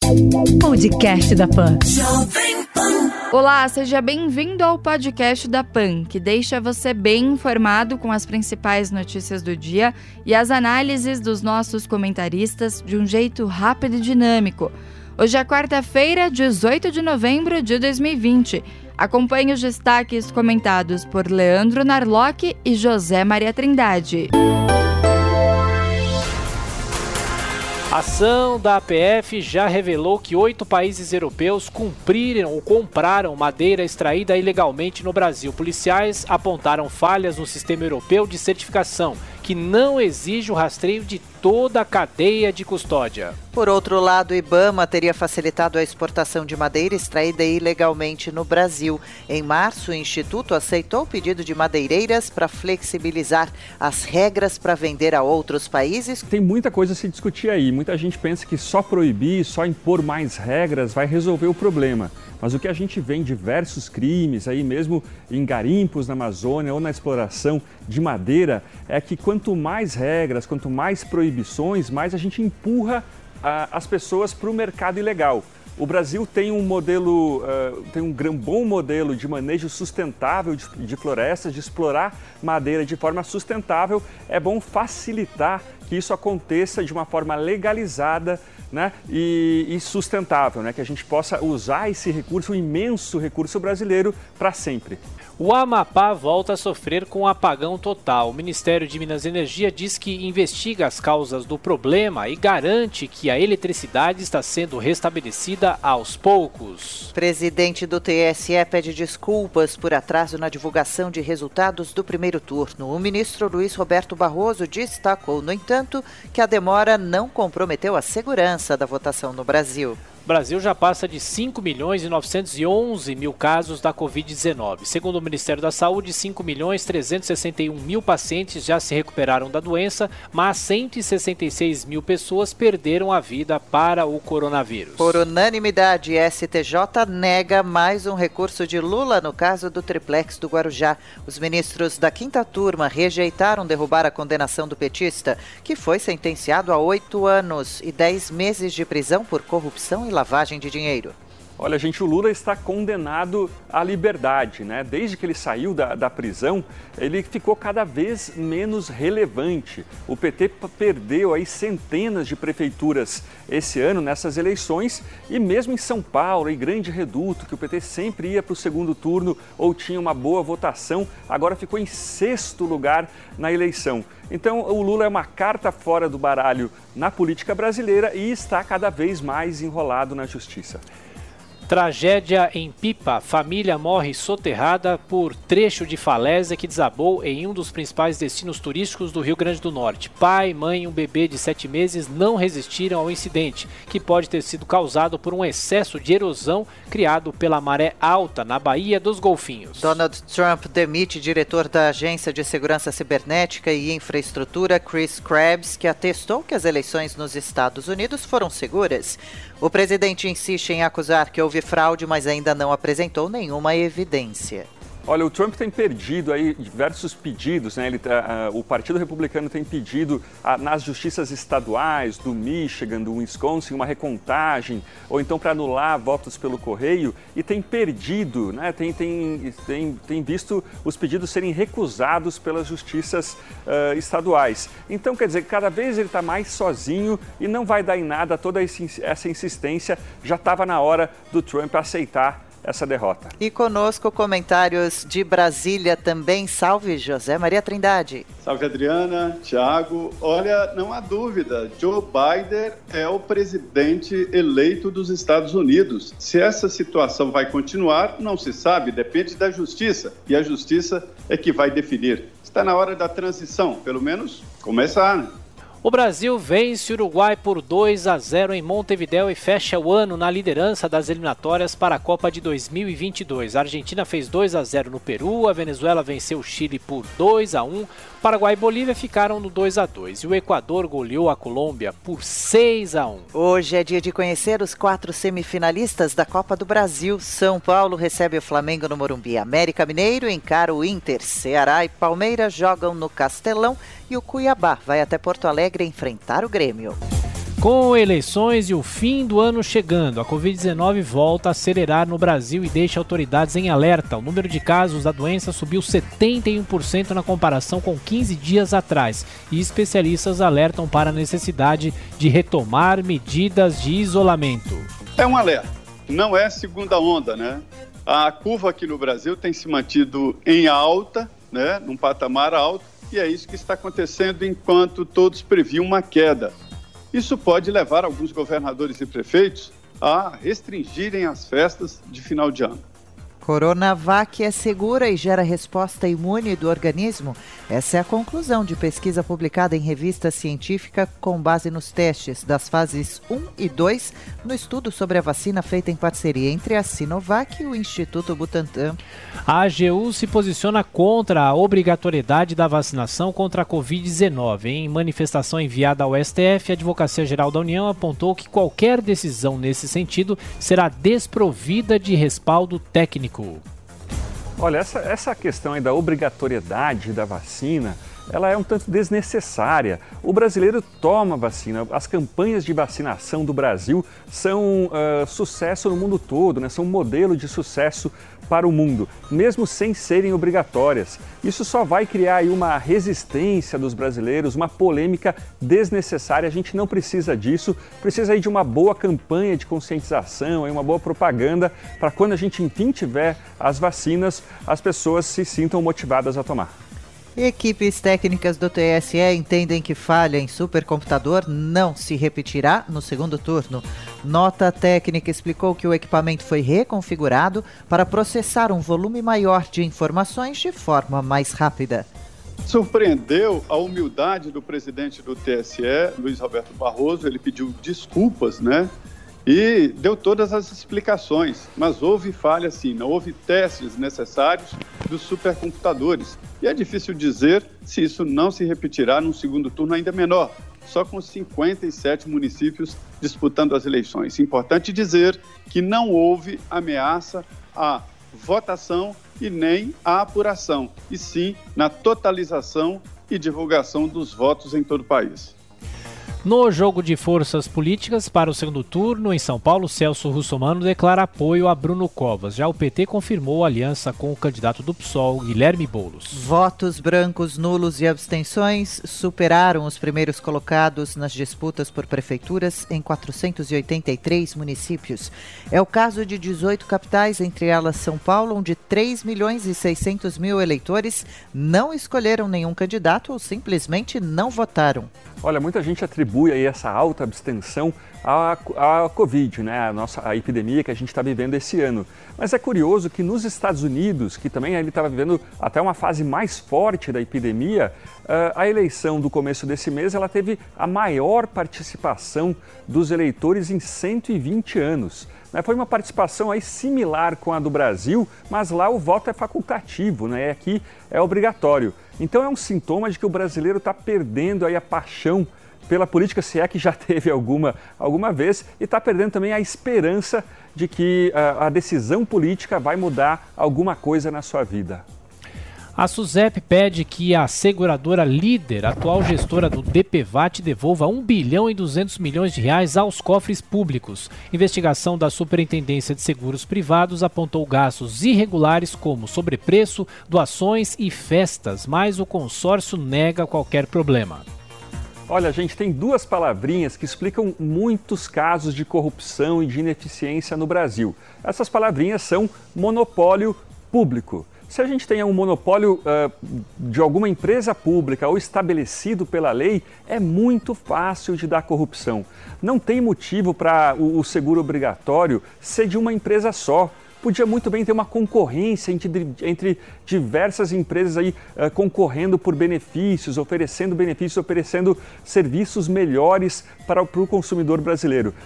Podcast da Pan. Olá, seja bem-vindo ao podcast da PAN, que deixa você bem informado com as principais notícias do dia e as análises dos nossos comentaristas de um jeito rápido e dinâmico. Hoje é quarta-feira, 18 de novembro de 2020. Acompanhe os destaques comentados por Leandro Narlock e José Maria Trindade. A ação da APF já revelou que 8 países europeus cumpriram ou compraram madeira extraída ilegalmente no Brasil. Policiais apontaram falhas no sistema europeu de certificação, que não exige o rastreio de toda a cadeia de custódia. Por outro lado, o IBAMA teria facilitado a exportação de madeira extraída ilegalmente no Brasil. Em março, o Instituto aceitou o pedido de madeireiras para flexibilizar as regras para vender a outros países. Tem muita coisa a se discutir aí. Muita gente pensa que só proibir, só impor mais regras vai resolver o problema. Mas o que a gente vê em diversos crimes, aí mesmo em garimpos na Amazônia ou na exploração de madeira, é que quanto mais regras, quanto mais proibições, mais a gente empurra as pessoas para o mercado ilegal. O Brasil tem um modelo, bom modelo de manejo sustentável de florestas, de explorar madeira de forma sustentável. É bom facilitar que isso aconteça de uma forma legalizada, né, e sustentável, né, que a gente possa usar esse recurso, um imenso recurso brasileiro, para sempre. O Amapá volta a sofrer com um apagão total. O Ministério de Minas e Energia diz que investiga as causas do problema e garante que a eletricidade está sendo restabelecida aos poucos. O presidente do TSE pede desculpas por atraso na divulgação de resultados do primeiro turno. O ministro Luiz Roberto Barroso destacou, no entanto, que a demora não comprometeu a segurança da votação no Brasil. O Brasil já passa de 5.911.000 casos da Covid-19. Segundo o Ministério da Saúde, 5.361.000 pacientes já se recuperaram da doença, mas 166.000 pessoas perderam a vida para o coronavírus. Por unanimidade, STJ nega mais um recurso de Lula no caso do triplex do Guarujá. Os ministros da quinta turma rejeitaram derrubar a condenação do petista, que foi sentenciado a 8 anos e 10 meses de prisão por corrupção e lavagem de dinheiro. Olha, gente, o Lula está condenado à liberdade, né? Desde que ele saiu da prisão, ele ficou cada vez menos relevante. O PT perdeu aí centenas de prefeituras esse ano nessas eleições e mesmo em São Paulo, em Grande Reduto, que o PT sempre ia para o segundo turno ou tinha uma boa votação, agora ficou em 6º lugar na eleição. Então, o Lula é uma carta fora do baralho na política brasileira e está cada vez mais enrolado na justiça. Tragédia em Pipa. Família morre soterrada por trecho de falésia que desabou em um dos principais destinos turísticos do Rio Grande do Norte. Pai, mãe e um bebê de 7 meses não resistiram ao incidente, que pode ter sido causado por um excesso de erosão criado pela maré alta na Baía dos Golfinhos. Donald Trump demite diretor da Agência de Segurança Cibernética e Infraestrutura, Chris Krebs, que atestou que as eleições nos Estados Unidos foram seguras. O presidente insiste em acusar que houve fraude, mas ainda não apresentou nenhuma evidência. Olha, o Trump tem perdido aí diversos pedidos, né? O Partido Republicano tem pedido nas justiças estaduais do Michigan, do Wisconsin, uma recontagem, ou então para anular votos pelo correio, e tem perdido, né? Tem visto os pedidos serem recusados pelas justiças estaduais. Então, quer dizer, cada vez ele está mais sozinho e não vai dar em nada toda essa insistência. Já estava na hora do Trump aceitar essa derrota. E conosco comentários de Brasília também. Salve, José Maria Trindade. Salve, Adriana, Thiago. Olha, não há dúvida, Joe Biden é o presidente eleito dos Estados Unidos. Se essa situação vai continuar, não se sabe, depende da justiça. E a justiça é que vai definir. Está na hora da transição, pelo menos começar, né? O Brasil vence o Uruguai por 2-0 em Montevidéu e fecha o ano na liderança das eliminatórias para a Copa de 2022. A Argentina fez 2-0 no Peru, a Venezuela venceu o Chile por 2-1, Paraguai e Bolívia ficaram no 2-2 e o Equador goleou a Colômbia por 6-1. Hoje é dia de conhecer os 4 semifinalistas da Copa do Brasil. São Paulo recebe o Flamengo no Morumbi. América Mineiro encara o Inter. Ceará e Palmeiras jogam no Castelão e o Cuiabá vai até Porto Alegre enfrentar o Grêmio. Com eleições e o fim do ano chegando, a Covid-19 volta a acelerar no Brasil e deixa autoridades em alerta. O número de casos da doença subiu 71% na comparação com 15 dias atrás. E especialistas alertam para a necessidade de retomar medidas de isolamento. É um alerta, não é segunda onda, né? A curva aqui no Brasil tem se mantido em alta, né? Num patamar alto, e é isso que está acontecendo enquanto todos previam uma queda. Isso pode levar alguns governadores e prefeitos a restringirem as festas de final de ano. Coronavac é segura e gera resposta imune do organismo? Essa é a conclusão de pesquisa publicada em revista científica com base nos testes das fases 1 e 2 no estudo sobre a vacina feita em parceria entre a Sinovac e o Instituto Butantan. A AGU se posiciona contra a obrigatoriedade da vacinação contra a Covid-19. Em manifestação enviada ao STF, a Advocacia Geral da União apontou que qualquer decisão nesse sentido será desprovida de respaldo técnico. Olha, essa questão aí da obrigatoriedade da vacina, ela é um tanto desnecessária. O brasileiro toma vacina, as campanhas de vacinação do Brasil são sucesso no mundo todo, né? São um modelo de sucesso para o mundo, mesmo sem serem obrigatórias. Isso só vai criar aí uma resistência dos brasileiros, uma polêmica desnecessária. A gente não precisa disso, precisa aí de uma boa campanha de conscientização, aí uma boa propaganda, para quando a gente enfim tiver as vacinas, as pessoas se sintam motivadas a tomar. Equipes técnicas do TSE entendem que falha em supercomputador não se repetirá no segundo turno. Nota técnica explicou que o equipamento foi reconfigurado para processar um volume maior de informações de forma mais rápida. Surpreendeu a humildade do presidente do TSE, Luiz Roberto Barroso. Ele pediu desculpas, né? E deu todas as explicações, mas houve falha sim, não houve testes necessários dos supercomputadores. E é difícil dizer se isso não se repetirá num segundo turno ainda menor, só com 57 municípios disputando as eleições. Importante dizer que não houve ameaça à votação e nem à apuração, e sim na totalização e divulgação dos votos em todo o país. No jogo de forças políticas para o segundo turno, em São Paulo, Celso Russomano declara apoio a Bruno Covas. Já o PT confirmou a aliança com o candidato do PSOL, Guilherme Boulos. Votos brancos, nulos e abstenções superaram os primeiros colocados nas disputas por prefeituras em 483 municípios. É o caso de 18 capitais, entre elas São Paulo, onde 3.600.000 eleitores não escolheram nenhum candidato ou simplesmente não votaram. Olha, muita gente atribui aí essa alta abstenção à Covid, né? A epidemia que a gente está vivendo esse ano. Mas é curioso que nos Estados Unidos, que também ele estava vivendo até uma fase mais forte da epidemia, a eleição do começo desse mês ela teve a maior participação dos eleitores em 120 anos. Foi uma participação aí similar com a do Brasil, mas lá o voto é facultativo, né? Aqui é obrigatório. Então é um sintoma de que o brasileiro está perdendo aí a paixão pela política, se é que já teve alguma vez, e está perdendo também a esperança de que a decisão política vai mudar alguma coisa na sua vida. A SUSEP pede que a seguradora Líder, atual gestora do DPVAT, devolva 1 bilhão e 200 milhões de reais aos cofres públicos. Investigação da Superintendência de Seguros Privados apontou gastos irregulares como sobrepreço, doações e festas, mas o consórcio nega qualquer problema. Olha, gente, tem duas palavrinhas que explicam muitos casos de corrupção e de ineficiência no Brasil. Essas palavrinhas são monopólio público. Se a gente tem um monopólio de alguma empresa pública ou estabelecido pela lei, é muito fácil de dar corrupção. Não tem motivo para o seguro obrigatório ser de uma empresa só. Podia muito bem ter uma concorrência entre diversas empresas aí concorrendo por benefícios, oferecendo serviços melhores para o consumidor brasileiro.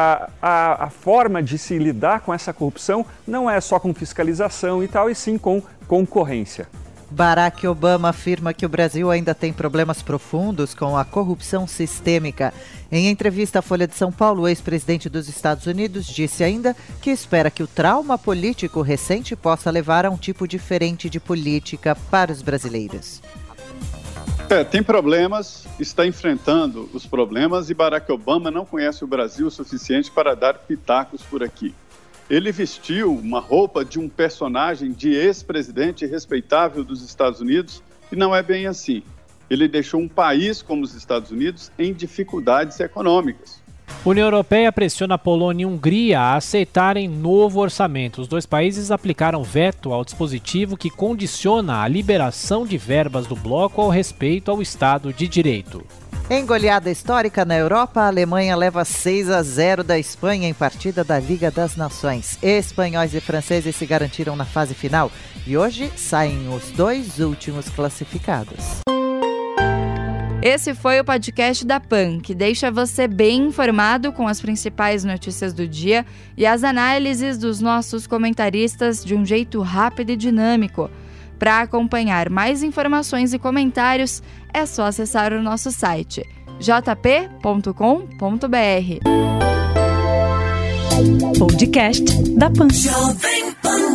A forma de se lidar com essa corrupção não é só com fiscalização e tal, e sim com concorrência. Barack Obama afirma que o Brasil ainda tem problemas profundos com a corrupção sistêmica. Em entrevista à Folha de São Paulo, o ex-presidente dos Estados Unidos disse ainda que espera que o trauma político recente possa levar a um tipo diferente de política para os brasileiros. Tem problemas, está enfrentando os problemas e Barack Obama não conhece o Brasil o suficiente para dar pitacos por aqui. Ele vestiu uma roupa de um personagem de ex-presidente respeitável dos Estados Unidos e não é bem assim. Ele deixou um país como os Estados Unidos em dificuldades econômicas. A União Europeia pressiona a Polônia e a Hungria a aceitarem novo orçamento. Os dois países aplicaram veto ao dispositivo que condiciona a liberação de verbas do bloco ao respeito ao Estado de Direito. Em goleada histórica na Europa, a Alemanha leva 6-0 da Espanha em partida da Liga das Nações. Espanhóis e franceses se garantiram na fase final e hoje saem os 2 últimos classificados. Esse foi o podcast da PAN, que deixa você bem informado com as principais notícias do dia e as análises dos nossos comentaristas de um jeito rápido e dinâmico. Para acompanhar mais informações e comentários, é só acessar o nosso site jp.com.br. Podcast da PAN.